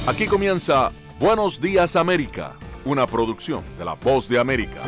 Aquí comienza Buenos Días América, una producción de La Voz de América.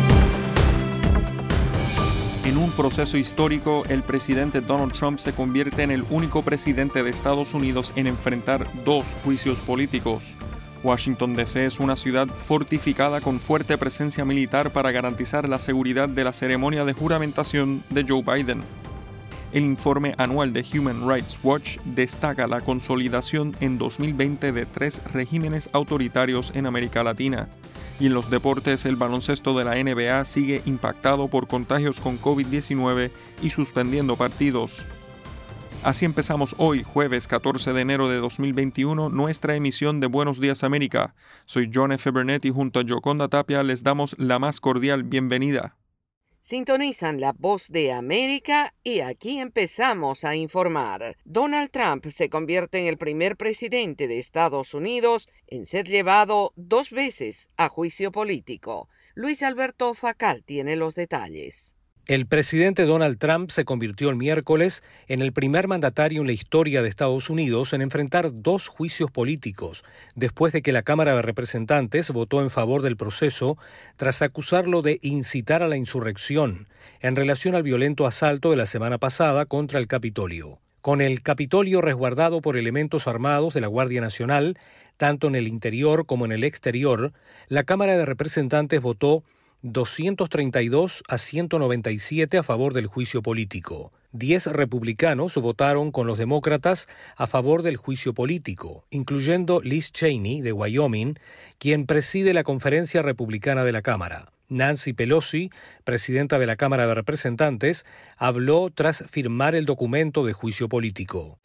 En un proceso histórico, el presidente Donald Trump se convierte en el único presidente de Estados Unidos en enfrentar 2 juicios políticos. Washington, D.C. es una ciudad fortificada con fuerte presencia militar para garantizar la seguridad de la ceremonia de juramentación de Joe Biden. El informe anual de Human Rights Watch destaca la consolidación en 2020 de 3 regímenes autoritarios en América Latina. Y en los deportes, el baloncesto de la NBA sigue impactado por contagios con COVID-19 y suspendiendo partidos. Así empezamos hoy, jueves 14 de enero de 2021, nuestra emisión de Buenos Días América. Soy John F. Burnett y junto a Yoconda Tapia les damos la más cordial bienvenida. Sintonizan La Voz de América y aquí empezamos a informar. Donald Trump se convierte en el primer presidente de Estados Unidos en ser llevado 2 veces a juicio político. Luis Alberto Facal tiene los detalles. El presidente Donald Trump se convirtió el miércoles en el primer mandatario en la historia de Estados Unidos en enfrentar 2 juicios políticos, después de que la Cámara de Representantes votó en favor del proceso tras acusarlo de incitar a la insurrección en relación al violento asalto de la semana pasada contra el Capitolio. Con el Capitolio resguardado por elementos armados de la Guardia Nacional, tanto en el interior como en el exterior, la Cámara de Representantes votó 232 a 197 a favor del juicio político. 10 republicanos votaron con los demócratas a favor del juicio político, incluyendo Liz Cheney, de Wyoming, quien preside la conferencia republicana de la Cámara. Nancy Pelosi, presidenta de la Cámara de Representantes, habló tras firmar el documento de juicio político.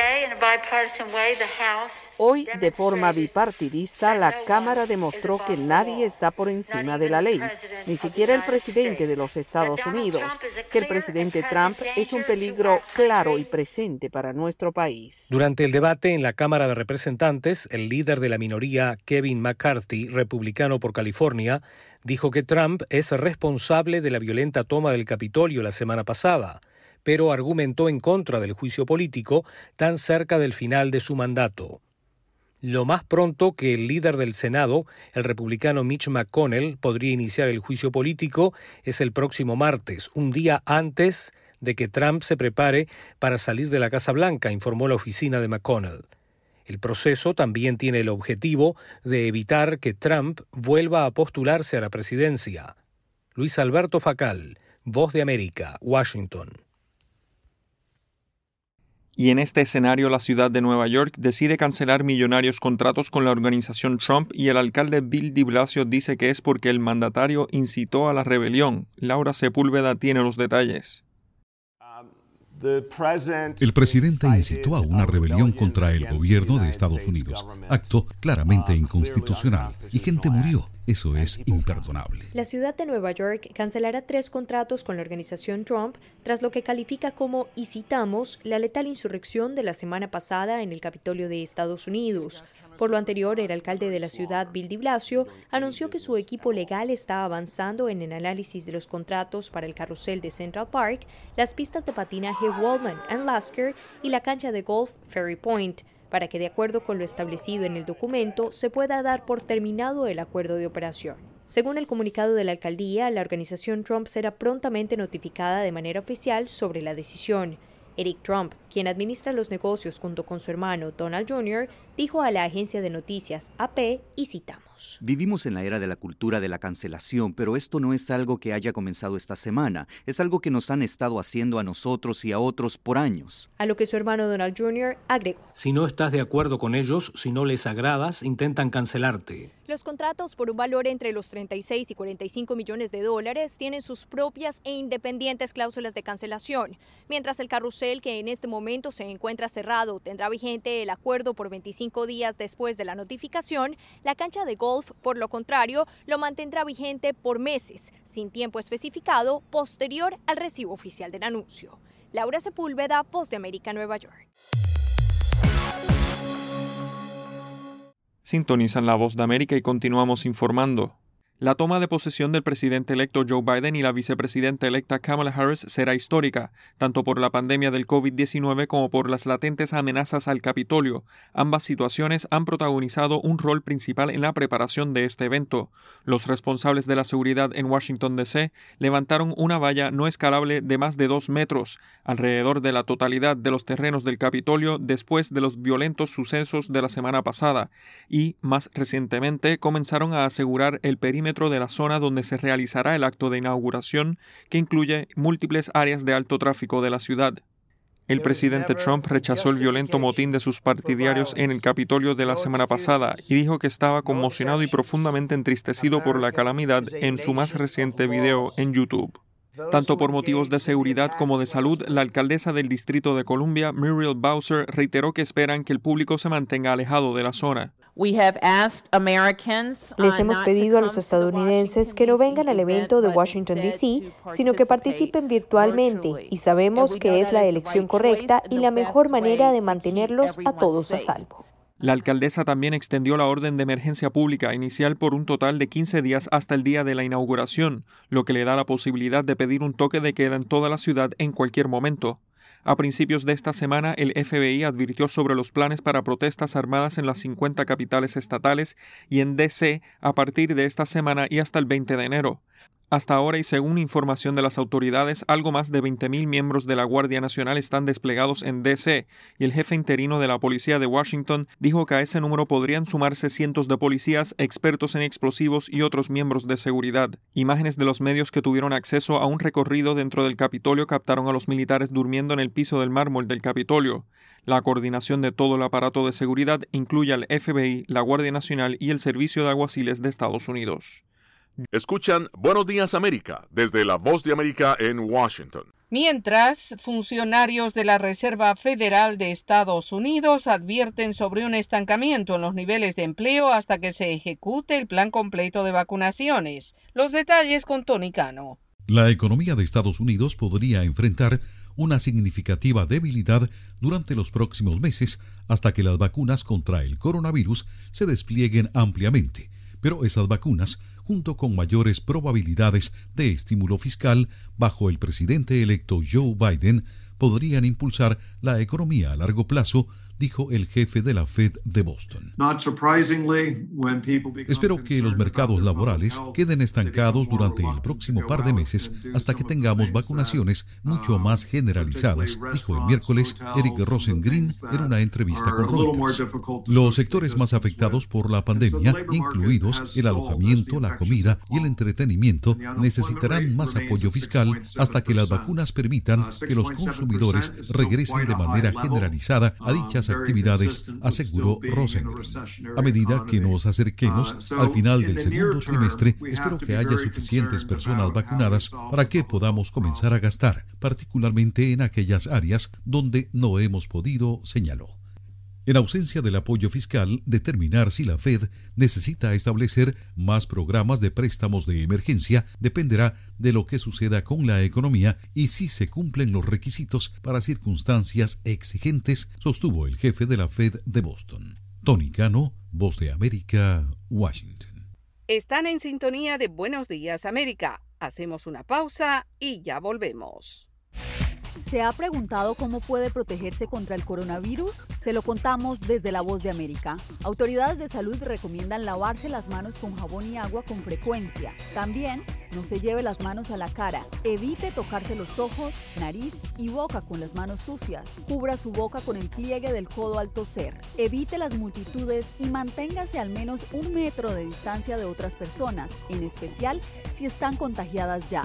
Hoy, de forma bipartidista, la Cámara demostró que nadie está por encima de la ley, ni siquiera el presidente de los Estados Unidos, que el presidente Trump es un peligro claro y presente para nuestro país. Durante el debate en la Cámara de Representantes, el líder de la minoría, Kevin McCarthy, republicano por California, dijo que Trump es responsable de la violenta toma del Capitolio la semana pasada, pero argumentó en contra del juicio político tan cerca del final de su mandato. Lo más pronto que el líder del Senado, el republicano Mitch McConnell, podría iniciar el juicio político es el próximo martes, un día antes de que Trump se prepare para salir de la Casa Blanca, informó la oficina de McConnell. El proceso también tiene el objetivo de evitar que Trump vuelva a postularse a la presidencia. Luis Alberto Facal, Voz de América, Washington. Y en este escenario, la ciudad de Nueva York decide cancelar millonarios contratos con la organización Trump y el alcalde Bill de Blasio dice que es porque el mandatario incitó a la rebelión. Laura Sepúlveda tiene los detalles. El presidente incitó a una rebelión contra el gobierno de Estados Unidos, acto claramente inconstitucional, y gente murió. Eso es imperdonable. La ciudad de Nueva York cancelará 3 contratos con la organización Trump tras lo que califica como, y citamos, la letal insurrección de la semana pasada en el Capitolio de Estados Unidos. Por lo anterior, el alcalde de la ciudad, Bill de Blasio, anunció que su equipo legal está avanzando en el análisis de los contratos para el carrusel de Central Park, las pistas de patinaje Waldman and Lasker y la cancha de golf Ferry Point, para que, de acuerdo con lo establecido en el documento, se pueda dar por terminado el acuerdo de operación. Según el comunicado de la alcaldía, la organización Trump será prontamente notificada de manera oficial sobre la decisión. Eric Trump, quien administra los negocios junto con su hermano Donald Jr., dijo a la agencia de noticias AP, y citamos: Vivimos en la era de la cultura de la cancelación, pero esto no es algo que haya comenzado esta semana. Es algo que nos han estado haciendo a nosotros y a otros por años. A lo que su hermano Donald Jr. agregó: Si no estás de acuerdo con ellos, si no les agradas, intentan cancelarte. Los contratos por un valor entre los 36 y 45 millones de dólares tienen sus propias e independientes cláusulas de cancelación, mientras el carrusel, que en este momento se encuentra cerrado, tendrá vigente el acuerdo por 25 días después de la notificación. La cancha de golf, por lo contrario, lo mantendrá vigente por meses, sin tiempo especificado, posterior al recibo oficial del anuncio. Laura Sepúlveda, Voz de América, Nueva York. Sintonizan La Voz de América y continuamos informando. La toma de posesión del presidente electo Joe Biden y la vicepresidenta electa Kamala Harris será histórica, tanto por la pandemia del COVID-19 como por las latentes amenazas al Capitolio. Ambas situaciones han protagonizado un rol principal en la preparación de este evento. Los responsables de la seguridad en Washington, D.C. levantaron una valla no escalable de más de 2 metros alrededor de la totalidad de los terrenos del Capitolio después de los violentos sucesos de la semana pasada y, más recientemente, comenzaron a asegurar el perímetro de la zona donde se realizará el acto de inauguración, que incluye múltiples áreas de alto tráfico de la ciudad. El presidente Trump rechazó el violento motín de sus partidarios en el Capitolio de la semana pasada y dijo que estaba conmocionado y profundamente entristecido por la calamidad en su más reciente video en YouTube. Tanto por motivos de seguridad como de salud, la alcaldesa del Distrito de Columbia, Muriel Bowser, reiteró que esperan que el público se mantenga alejado de la zona. Les hemos pedido a los estadounidenses que no vengan al evento de Washington, D.C., sino que participen virtualmente, y sabemos que es la elección correcta y la mejor manera de mantenerlos a todos a salvo. La alcaldesa también extendió la orden de emergencia pública inicial por un total de 15 días hasta el día de la inauguración, lo que le da la posibilidad de pedir un toque de queda en toda la ciudad en cualquier momento. A principios de esta semana, el FBI advirtió sobre los planes para protestas armadas en las 50 capitales estatales y en D.C. a partir de esta semana y hasta el 20 de enero. Hasta ahora, y según información de las autoridades, algo más de 20,000 miembros de la Guardia Nacional están desplegados en D.C., y el jefe interino de la policía de Washington dijo que a ese número podrían sumarse cientos de policías, expertos en explosivos y otros miembros de seguridad. Imágenes de los medios que tuvieron acceso a un recorrido dentro del Capitolio captaron a los militares durmiendo en el piso del mármol del Capitolio. La coordinación de todo el aparato de seguridad incluye al FBI, la Guardia Nacional y el Servicio de Alguaciles de Estados Unidos. Escuchan Buenos Días América desde La Voz de América en Washington. Mientras, funcionarios de la Reserva Federal de Estados Unidos advierten sobre un estancamiento en los niveles de empleo hasta que se ejecute el plan completo de vacunaciones. Los detalles con Tony Cano. La economía de Estados Unidos podría enfrentar una significativa debilidad durante los próximos meses hasta que las vacunas contra el coronavirus se desplieguen ampliamente. Pero esas vacunas, junto con mayores probabilidades de estímulo fiscal bajo el presidente electo Joe Biden, podrían impulsar la economía a largo plazo, dijo el jefe de la Fed de Boston. Espero que los mercados laborales queden estancados durante el próximo par de meses hasta que tengamos vacunaciones mucho más generalizadas, dijo el miércoles Eric Rosengren en una entrevista con Reuters. Los sectores más afectados por la pandemia, incluidos el alojamiento, la comida y el entretenimiento, necesitarán más apoyo fiscal hasta que las vacunas permitan que los consumidores regresen de manera generalizada a dichas actividades, aseguró Rosengren. A medida que nos acerquemos al final del segundo trimestre, espero que haya suficientes personas vacunadas para que podamos comenzar a gastar, particularmente en aquellas áreas donde no hemos podido, señaló. En ausencia del apoyo fiscal, determinar si la Fed necesita establecer más programas de préstamos de emergencia dependerá de lo que suceda con la economía y si se cumplen los requisitos para circunstancias exigentes, sostuvo el jefe de la Fed de Boston. Tony Cano, Voz de América, Washington. Están en sintonía de Buenos Días América. Hacemos una pausa y ya volvemos. ¿Se ha preguntado cómo puede protegerse contra el coronavirus? Se lo contamos desde La Voz de América. Autoridades de salud recomiendan lavarse las manos con jabón y agua con frecuencia. También, no se lleve las manos a la cara. Evite tocarse los ojos, nariz y boca con las manos sucias. Cubra su boca con el pliegue del codo al toser. Evite las multitudes y manténgase al menos 1 metro de distancia de otras personas, en especial si están contagiadas ya.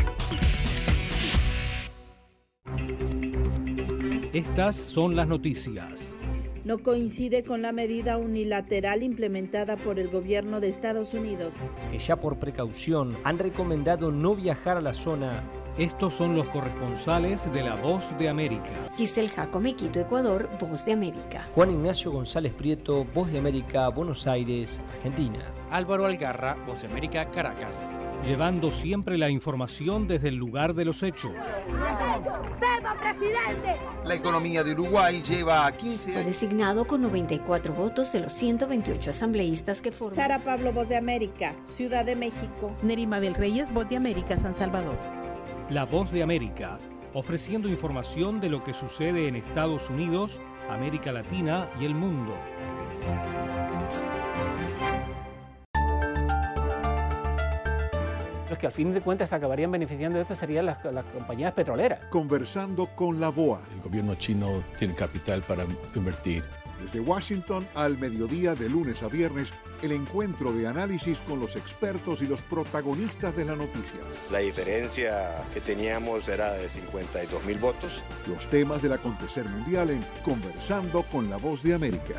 Estas son las noticias. No coincide con la medida unilateral implementada por el gobierno de Estados Unidos, que ya por precaución han recomendado no viajar a la zona Estos son los corresponsales de La Voz de América. Giselle Jacome, Quito, Ecuador, Voz de América. Juan Ignacio González Prieto, Voz de América, Buenos Aires, Argentina. Álvaro Algarra, Voz de América, Caracas. Llevando siempre la información desde el lugar de los hechos. La economía de Uruguay lleva 15 años. Fue designado con 94 votos de los 128 asambleístas que forman. Sara Pablo, Voz de América, Ciudad de México. Nerima Bel Reyes, Voz de América, San Salvador. La Voz de América, ofreciendo información de lo que sucede en Estados Unidos, América Latina y el mundo. Los que al fin de cuentas acabarían beneficiando de esto serían las compañías petroleras. Conversando con la BOA. El gobierno chino tiene capital para invertir. Desde Washington al mediodía de lunes a viernes, el encuentro de análisis con los expertos y los protagonistas de la noticia. La diferencia que teníamos era de 52.000 votos. Los temas del acontecer mundial en Conversando con la Voz de América.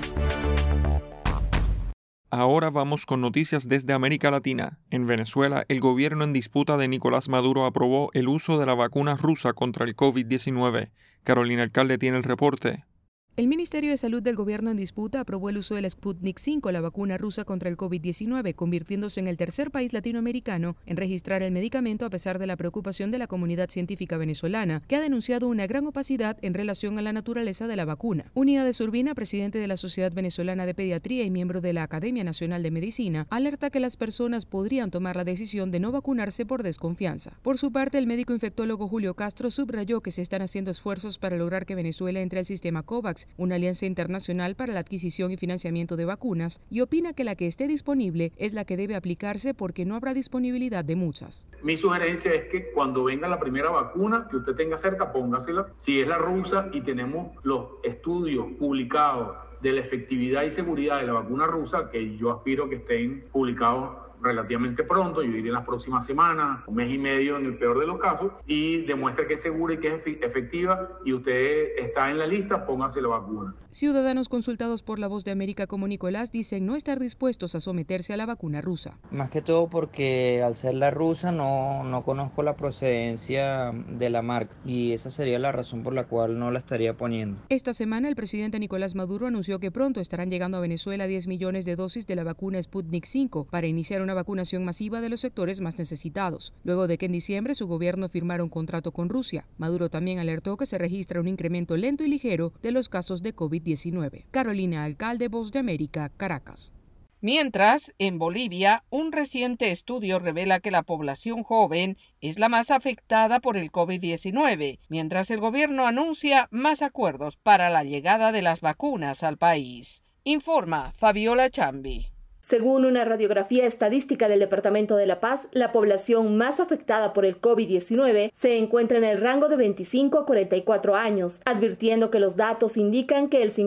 Ahora vamos con noticias desde América Latina. En Venezuela, el gobierno en disputa de Nicolás Maduro aprobó el uso de la vacuna rusa contra el COVID-19. Carolina Alcalde tiene el reporte. El Ministerio de Salud del gobierno en disputa aprobó el uso de la Sputnik V, la vacuna rusa contra el COVID-19, convirtiéndose en el tercer país latinoamericano en registrar el medicamento a pesar de la preocupación de la comunidad científica venezolana, que ha denunciado una gran opacidad en relación a la naturaleza de la vacuna. Unidades Urbina, presidente de la Sociedad Venezolana de Pediatría y miembro de la Academia Nacional de Medicina, alerta que las personas podrían tomar la decisión de no vacunarse por desconfianza. Por su parte, el médico infectólogo Julio Castro subrayó que se están haciendo esfuerzos para lograr que Venezuela entre al sistema COVAX, una alianza internacional para la adquisición y financiamiento de vacunas, y opina que la que esté disponible es la que debe aplicarse porque no habrá disponibilidad de muchas. Mi sugerencia es que cuando venga la primera vacuna que usted tenga cerca, póngasela. Si es la rusa y tenemos los estudios publicados de la efectividad y seguridad de la vacuna rusa, que yo aspiro que estén publicados relativamente pronto, yo diría en las próximas semanas, un mes y medio en el peor de los casos, y demuestra que es segura y que es efectiva y usted está en la lista, póngase la vacuna. Ciudadanos consultados por La Voz de América como Nicolás dicen no estar dispuestos a someterse a la vacuna rusa. Más que todo porque al ser la rusa no conozco la procedencia de la marca y esa sería la razón por la cual no la estaría poniendo. Esta semana el presidente Nicolás Maduro anunció que pronto estarán llegando a Venezuela 10 millones de dosis de la vacuna Sputnik V para iniciar una vacunación masiva de los sectores más necesitados, luego de que en diciembre su gobierno firmara un contrato con Rusia. Maduro también alertó que se registra un incremento lento y ligero de los casos de COVID-19. Carolina Alcalde, Voz de América, Caracas. Mientras, en Bolivia, un reciente estudio revela que la población joven es la más afectada por el COVID-19, mientras el gobierno anuncia más acuerdos para la llegada de las vacunas al país. Informa Fabiola Chambi. Según una radiografía estadística del Departamento de La Paz, la población más afectada por el COVID-19 se encuentra en el rango de 25 a 44 años, advirtiendo que los datos indican que el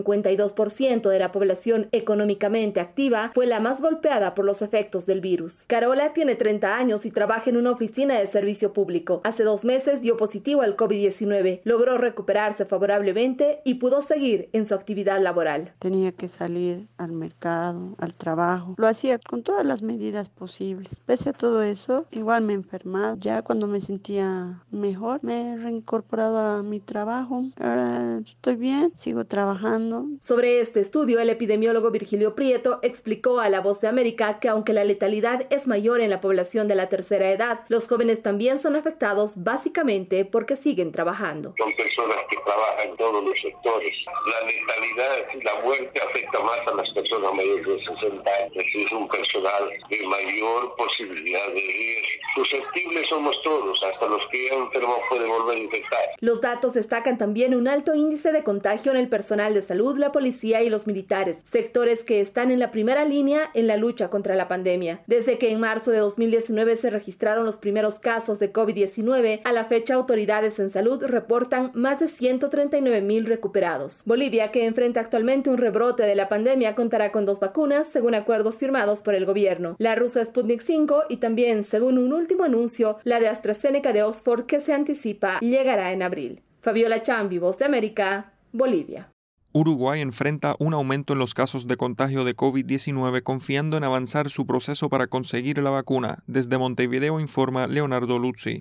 52% de la población económicamente activa fue la más golpeada por los efectos del virus. Carola tiene 30 años y trabaja en una oficina de servicio público. Hace 2 meses dio positivo al COVID-19, logró recuperarse favorablemente y pudo seguir en su actividad laboral. Tenía que salir al mercado, al trabajo. Lo hacía con todas las medidas posibles. Pese a todo eso, igual me he enfermado. Ya cuando me sentía mejor, me he reincorporado a mi trabajo. Ahora estoy bien, sigo trabajando. Sobre este estudio, el epidemiólogo Virgilio Prieto explicó a La Voz de América que aunque la letalidad es mayor en la población de la tercera edad, los jóvenes también son afectados básicamente porque siguen trabajando. Son personas que trabajan en todos los sectores. La letalidad y la muerte afecta más a las personas mayores de 60 años. Es un personal de mayor posibilidad de riesgo. Susceptibles somos todos, hasta los que ya enfermos pueden volver a infectar. Los datos destacan también un alto índice de contagio en el personal de salud, la policía y los militares, sectores que están en la primera línea en la lucha contra la pandemia. Desde que en marzo de 2019 se registraron los primeros casos de COVID-19, a la fecha autoridades en salud reportan más de 139,000 recuperados. Bolivia, que enfrenta actualmente un rebrote de la pandemia, contará con 2 vacunas, según acuerdos firmados por el gobierno, la rusa Sputnik V y también, según un último anuncio, la de AstraZeneca de Oxford, que se anticipa llegará en abril. Fabiola Chambi, Voz de América, Bolivia. Uruguay enfrenta un aumento en los casos de contagio de COVID-19, confiando en avanzar su proceso para conseguir la vacuna. Desde Montevideo informa Leonardo Luzzi.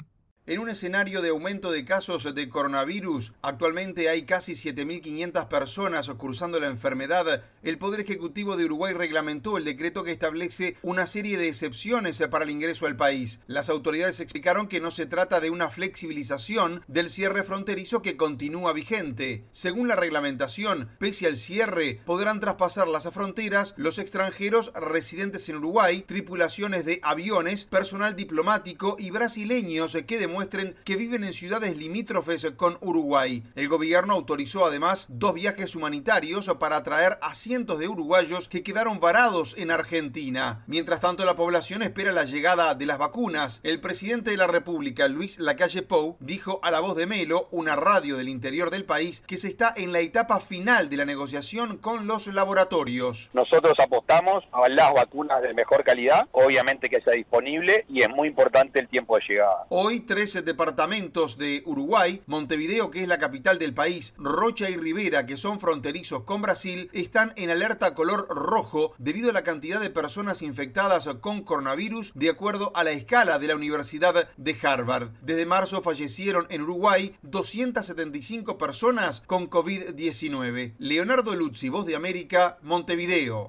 En un escenario de aumento de casos de coronavirus, actualmente hay casi 7.500 personas cursando la enfermedad. El Poder Ejecutivo de Uruguay reglamentó el decreto que establece una serie de excepciones para el ingreso al país. Las autoridades explicaron que no se trata de una flexibilización del cierre fronterizo que continúa vigente. Según la reglamentación, pese al cierre, podrán traspasar las fronteras los extranjeros residentes en Uruguay, tripulaciones de aviones, personal diplomático y brasileños que demuestren que viven en ciudades limítrofes con Uruguay. El gobierno autorizó además 2 viajes humanitarios para atraer a cientos de uruguayos que quedaron varados en Argentina. Mientras tanto, la población espera la llegada de las vacunas. El presidente de la República, Luis Lacalle Pou, dijo a La Voz de Melo, una radio del interior del país, que se está en la etapa final de la negociación con los laboratorios. Nosotros apostamos a las vacunas de mejor calidad, obviamente que sea disponible, y es muy importante el tiempo de llegada. Hoy 13 departamentos de Uruguay, Montevideo, que es la capital del país, Rocha y Rivera, que son fronterizos con Brasil, están en alerta color rojo debido a la cantidad de personas infectadas con coronavirus, de acuerdo a la escala de la Universidad de Harvard. Desde marzo fallecieron en Uruguay 275 personas con COVID-19. Leonardo Luzzi, Voz de América, Montevideo.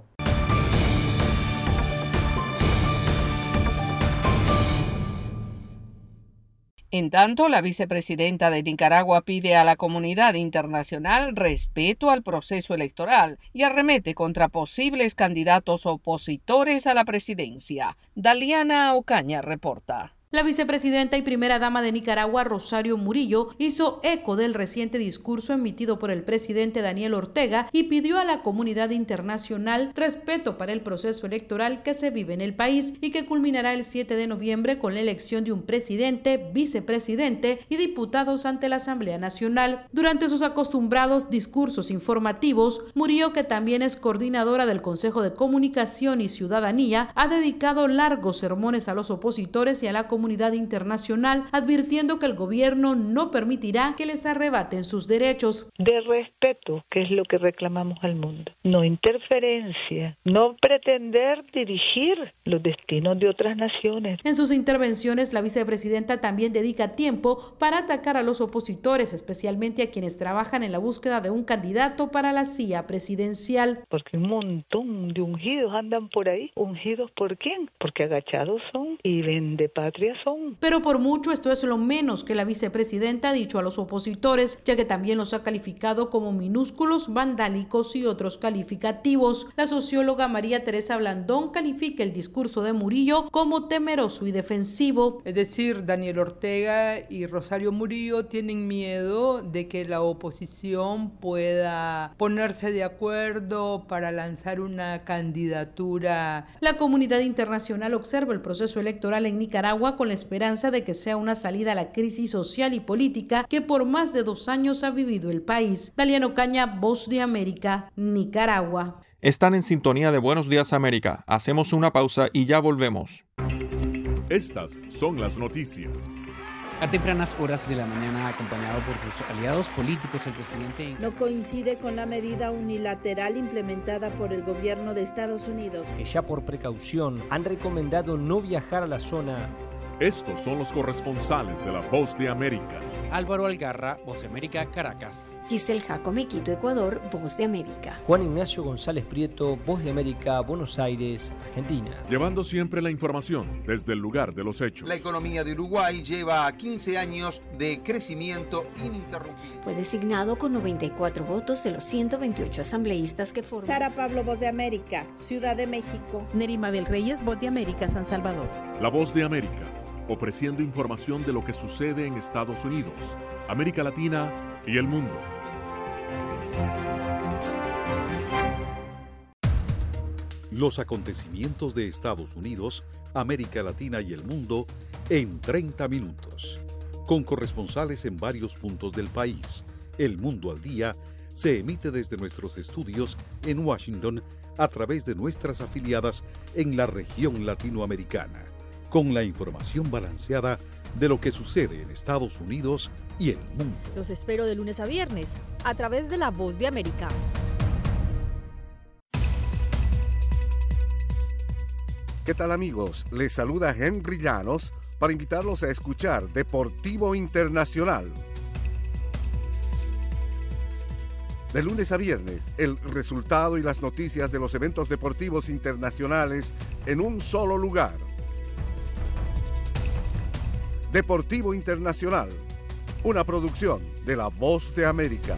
En tanto, la vicepresidenta de Nicaragua pide a la comunidad internacional respeto al proceso electoral y arremete contra posibles candidatos opositores a la presidencia. Daliana Ocaña reporta. La vicepresidenta y primera dama de Nicaragua, Rosario Murillo, hizo eco del reciente discurso emitido por el presidente Daniel Ortega y pidió a la comunidad internacional respeto para el proceso electoral que se vive en el país y que culminará el 7 de noviembre con la elección de un presidente, vicepresidente y diputados ante la Asamblea Nacional. Durante sus acostumbrados discursos informativos, Murillo, que también es coordinadora del Consejo de Comunicación y Ciudadanía, ha dedicado largos sermones a los opositores y a la comunidad internacional, advirtiendo que el gobierno no permitirá que les arrebaten sus derechos. De respeto, que es lo que reclamamos al mundo. No interferencia, no pretender dirigir los destinos de otras naciones. En sus intervenciones, la vicepresidenta también dedica tiempo para atacar a los opositores, especialmente a quienes trabajan en la búsqueda de un candidato para la silla presidencial. Porque un montón de ungidos andan por ahí. ¿Ungidos por quién? Porque agachados son y vende patria son. Pero por mucho esto es lo menos que la vicepresidenta ha dicho a los opositores, ya que también los ha calificado como minúsculos, vandálicos y otros calificativos. La socióloga María Teresa Blandón califica el discurso de Murillo como temeroso y defensivo. Es decir, Daniel Ortega y Rosario Murillo tienen miedo de que la oposición pueda ponerse de acuerdo para lanzar una candidatura. La comunidad internacional observa el proceso electoral en Nicaragua con la esperanza de que sea una salida a la crisis social y política que por más de 2 años ha vivido el país. Daliana Ocaña, Voz de América, Nicaragua. Están en sintonía de Buenos Días América. Hacemos una pausa y ya volvemos. Estas son las noticias. A tempranas horas de la mañana, acompañado por sus aliados políticos, el presidente no coincide con la medida unilateral implementada por el gobierno de Estados Unidos, que ya por precaución han recomendado no viajar a la zona. Estos son los corresponsales de La Voz de América. Álvaro Algarra, Voz de América, Caracas. Giselle Jacome, Quito, Ecuador, Voz de América. Juan Ignacio González Prieto, Voz de América, Buenos Aires, Argentina. Llevando siempre la información desde el lugar de los hechos. La economía de Uruguay lleva 15 años de crecimiento ininterrumpido. Fue designado con 94 votos de los 128 asambleístas que forman. Sara Pablo, Voz de América, Ciudad de México. Nerimabel Reyes, Voz de América, San Salvador. La Voz de América, ofreciendo información de lo que sucede en Estados Unidos, América Latina y el mundo. Los acontecimientos de Estados Unidos, América Latina y el mundo en 30 minutos. Con corresponsales en varios puntos del país. El Mundo al Día se emite desde nuestros estudios en Washington a través de nuestras afiliadas en la región latinoamericana, con la información balanceada de lo que sucede en Estados Unidos y el mundo. Los espero de lunes a viernes, a través de La Voz de América. ¿Qué tal, amigos? Les saluda Henry Llanos para invitarlos a escuchar Deportivo Internacional. De lunes a viernes, el resultado y las noticias de los eventos deportivos internacionales en un solo lugar. Deportivo Internacional, una producción de La Voz de América.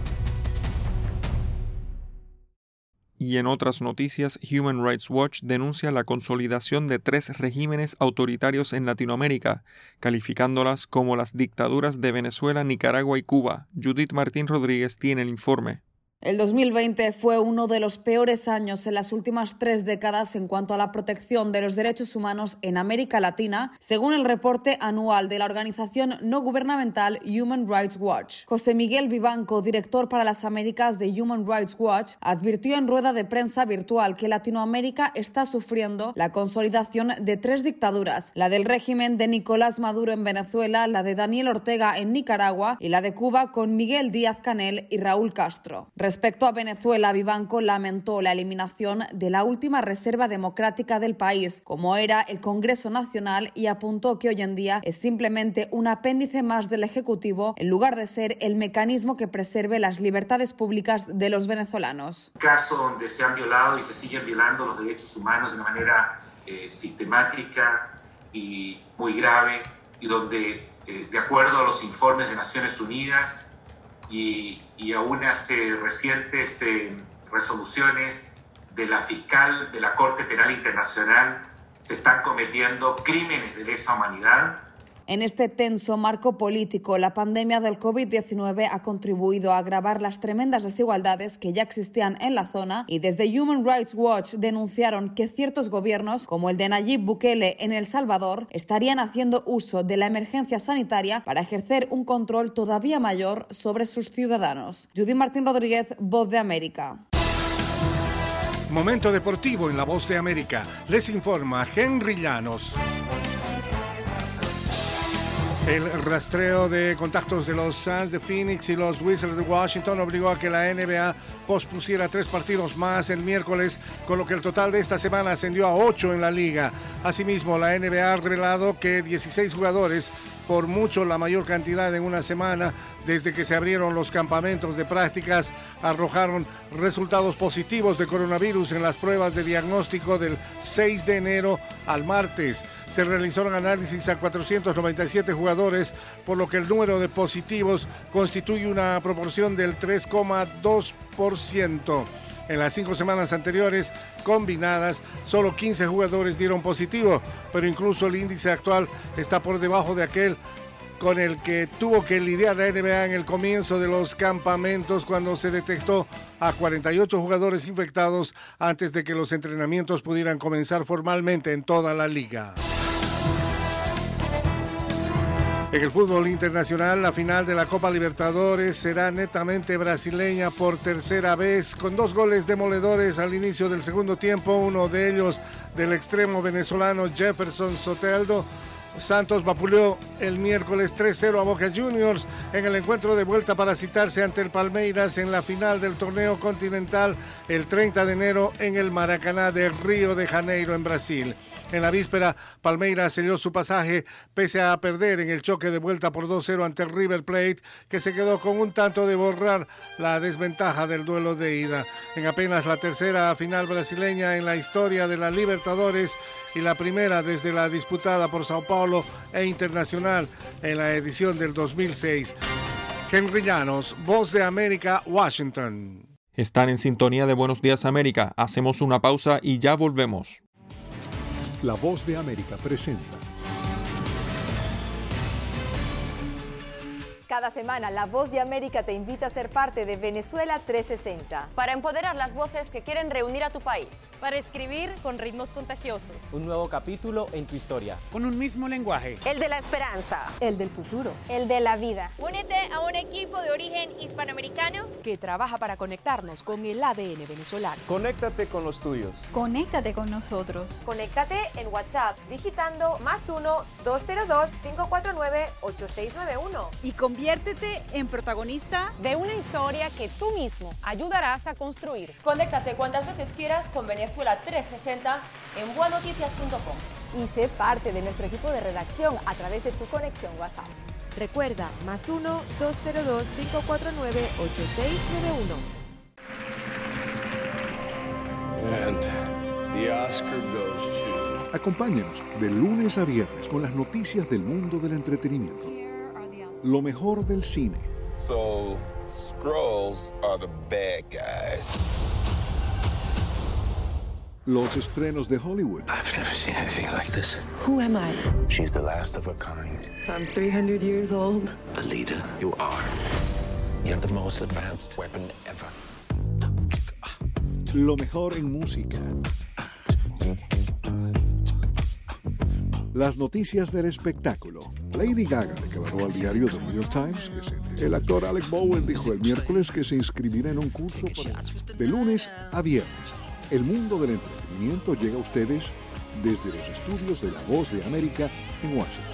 Y en otras noticias, Human Rights Watch denuncia la consolidación de 3 regímenes autoritarios en Latinoamérica, calificándolas como las dictaduras de Venezuela, Nicaragua y Cuba. Judith Martín Rodríguez tiene el informe. El 2020 fue uno de los peores años en las últimas 3 décadas en cuanto a la protección de los derechos humanos en América Latina, según el reporte anual de la organización no gubernamental Human Rights Watch. José Miguel Vivanco, director para las Américas de Human Rights Watch, advirtió en rueda de prensa virtual que Latinoamérica está sufriendo la consolidación de 3 dictaduras, la del régimen de Nicolás Maduro en Venezuela, la de Daniel Ortega en Nicaragua y la de Cuba con Miguel Díaz-Canel y Raúl Castro. Respecto a Venezuela, Vivanco lamentó la eliminación de la última reserva democrática del país, como era el Congreso Nacional, y apuntó que hoy en día es simplemente un apéndice más del Ejecutivo en lugar de ser el mecanismo que preserve las libertades públicas de los venezolanos. Un caso donde se han violado y se siguen violando los derechos humanos de una manera sistemática y muy grave, y donde, de acuerdo a los informes de Naciones Unidas, y a unas recientes resoluciones de la fiscal de la Corte Penal Internacional, se están cometiendo crímenes de lesa humanidad. En este tenso marco político, la pandemia del COVID-19 ha contribuido a agravar las tremendas desigualdades que ya existían en la zona, y desde Human Rights Watch denunciaron que ciertos gobiernos, como el de Nayib Bukele en El Salvador, estarían haciendo uso de la emergencia sanitaria para ejercer un control todavía mayor sobre sus ciudadanos. Judith Martín Rodríguez, Voz de América. Momento deportivo en La Voz de América. Les informa Henry Llanos. El rastreo de contactos de los Suns de Phoenix y los Wizards de Washington obligó a que la NBA pospusiera 3 partidos más el miércoles, con lo que el total de esta semana ascendió a 8 en la liga. Asimismo, la NBA ha revelado que 16 jugadores, por mucho la mayor cantidad en una semana desde que se abrieron los campamentos de prácticas, arrojaron resultados positivos de coronavirus en las pruebas de diagnóstico del 6 de enero al martes. Se realizaron análisis a 497 jugadores, por lo que el número de positivos constituye una proporción del 3,2%. En las 5 semanas anteriores combinadas, solo 15 jugadores dieron positivo, pero incluso el índice actual está por debajo de aquel con el que tuvo que lidiar la NBA en el comienzo de los campamentos, cuando se detectó a 48 jugadores infectados antes de que los entrenamientos pudieran comenzar formalmente en toda la liga. En el fútbol internacional, la final de la Copa Libertadores será netamente brasileña por tercera vez, con 2 goles demoledores al inicio del segundo tiempo, uno de ellos del extremo venezolano Jefferson Soteldo. Santos vapuleó el miércoles 3-0 a Boca Juniors en el encuentro de vuelta para citarse ante el Palmeiras en la final del torneo continental el 30 de enero en el Maracaná de Río de Janeiro, en Brasil. En la víspera, Palmeiras selló su pasaje pese a perder en el choque de vuelta por 2-0 ante el River Plate, que se quedó con un tanto de borrar la desventaja del duelo de ida. En apenas la tercera final brasileña en la historia de la Libertadores y la primera desde la disputada por Sao Paulo e Internacional en la edición del 2006. Henry Llanos, Voz de América, Washington. Están en sintonía de Buenos Días América. Hacemos una pausa y ya volvemos. La Voz de América presenta. Cada semana, La Voz de América te invita a ser parte de Venezuela 360. Para empoderar las voces que quieren reunir a tu país. Para escribir con ritmos contagiosos. Un nuevo capítulo en tu historia. Con un mismo lenguaje. El de la esperanza. El del futuro. El de la vida. Únete a un equipo de origen hispanoamericano que trabaja para conectarnos con el ADN venezolano. Conéctate con los tuyos. Conéctate con nosotros. Conéctate en WhatsApp digitando +1-202-549-8691. Y conviértete en protagonista de una historia que tú mismo ayudarás a construir. Conéctate cuantas veces quieras con Venezuela 360 en buenoticias.com. y sé parte de nuestro equipo de redacción a través de tu conexión WhatsApp. Recuerda, +1-202-549-8691. And the Oscar goes to... Acompáñenos de lunes a viernes con las noticias del mundo del entretenimiento. Lo mejor del cine. So, Skrulls are the bad guys. Los estrenos de Hollywood. I've never seen anything like this. Who am I? She's the last of her kind. So I'm 300 years old. The leader you are. You have the most advanced weapon ever. Lo mejor en música. Las noticias del espectáculo. Lady Gaga declaró al diario The New York Times que el actor Alec Baldwin dijo el miércoles que se inscribirá en un curso de lunes a viernes. El mundo del entretenimiento llega a ustedes desde los estudios de La Voz de América en Washington.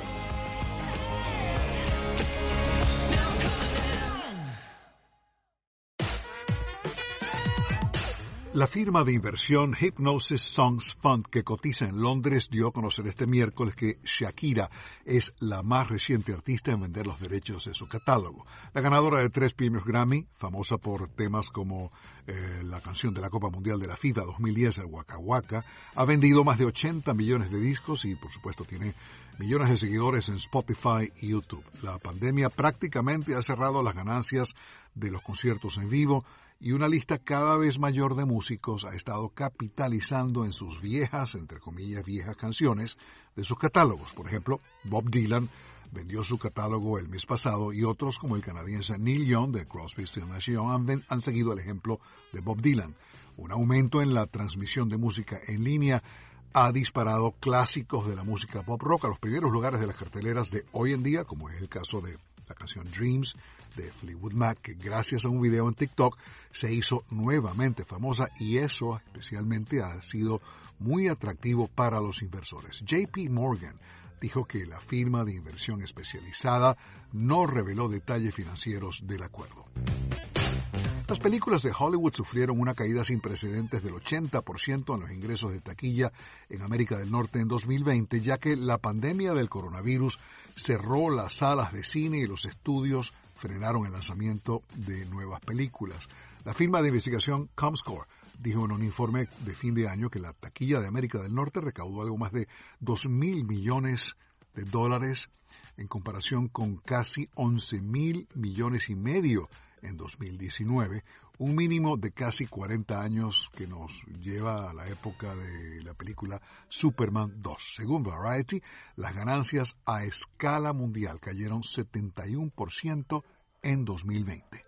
La firma de inversión Hypnosis Songs Fund, que cotiza en Londres, dio a conocer este miércoles que Shakira es la más reciente artista en vender los derechos de su catálogo. La ganadora de 3 premios Grammy, famosa por temas como la canción de la Copa Mundial de la FIFA 2010, el Waka Waka, ha vendido más de 80 millones de discos y, por supuesto, tiene millones de seguidores en Spotify y YouTube. La pandemia prácticamente ha cerrado las ganancias de los conciertos en vivo, y una lista cada vez mayor de músicos ha estado capitalizando en sus viejas, entre comillas, viejas canciones de sus catálogos. Por ejemplo, Bob Dylan vendió su catálogo el mes pasado y otros como el canadiense Neil Young de Crosby, Stills Nash & Young han seguido el ejemplo de Bob Dylan. Un aumento en la transmisión de música en línea ha disparado clásicos de la música pop rock a los primeros lugares de las carteleras de hoy en día, como es el caso de la canción Dreams de Fleetwood Mac, que gracias a un video en TikTok se hizo nuevamente famosa, y eso especialmente ha sido muy atractivo para los inversores. JP Morgan dijo que la firma de inversión especializada no reveló detalles financieros del acuerdo. Las películas de Hollywood sufrieron una caída sin precedentes del 80% en los ingresos de taquilla en América del Norte en 2020, ya que la pandemia del coronavirus cerró las salas de cine y los estudios frenaron el lanzamiento de nuevas películas. La firma de investigación Comscore dijo en un informe de fin de año que la taquilla de América del Norte recaudó algo más de $2,000 millones en comparación con casi $11,000 millones y medio en 2019, un mínimo de casi 40 años que nos lleva a la época de la película Superman 2. Según Variety, las ganancias a escala mundial cayeron 71% en 2020.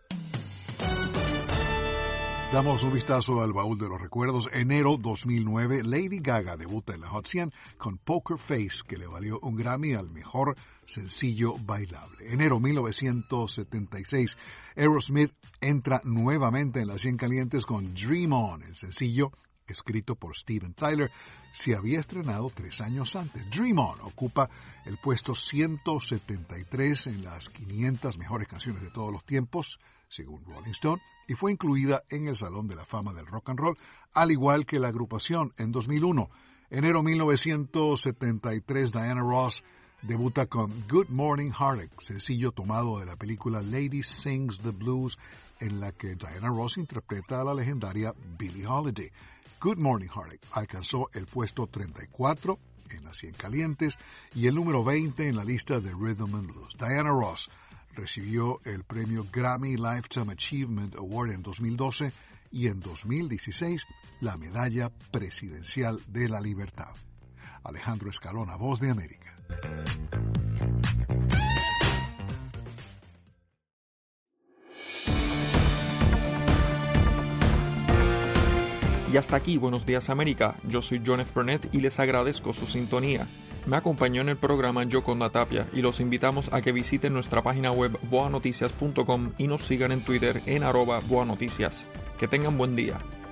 Damos un vistazo al baúl de los recuerdos. Enero 2009, Lady Gaga debuta en la Hot 100 con Poker Face, que le valió un Grammy al mejor sencillo bailable. Enero 1976, Aerosmith entra nuevamente en las 100 calientes con Dream On. El sencillo, escrito por Steven Tyler, se había estrenado 3 años antes. Dream On ocupa el puesto 173 en las 500 mejores canciones de todos los tiempos, según Rolling Stone, y fue incluida en el Salón de la Fama del Rock and Roll, al igual que la agrupación en 2001. Enero 1973, Diana Ross debuta con Good Morning Heartache, sencillo tomado de la película Lady Sings the Blues, en la que Diana Ross interpreta a la legendaria Billie Holiday. Good Morning Heartache alcanzó el puesto 34 en las 100 calientes y el número 20 en la lista de Rhythm and Blues. Diana Ross recibió el premio Grammy Lifetime Achievement Award en 2012 y en 2016 la Medalla Presidencial de la Libertad. Alejandro Escalona, Voz de América. Y hasta aquí, Buenos Días América. Yo soy John F. Burnett y les agradezco su sintonía. Me acompañó en el programa Yoconda Tapia y los invitamos a que visiten nuestra página web boanoticias.com y nos sigan en Twitter en @boanoticias. Que tengan buen día.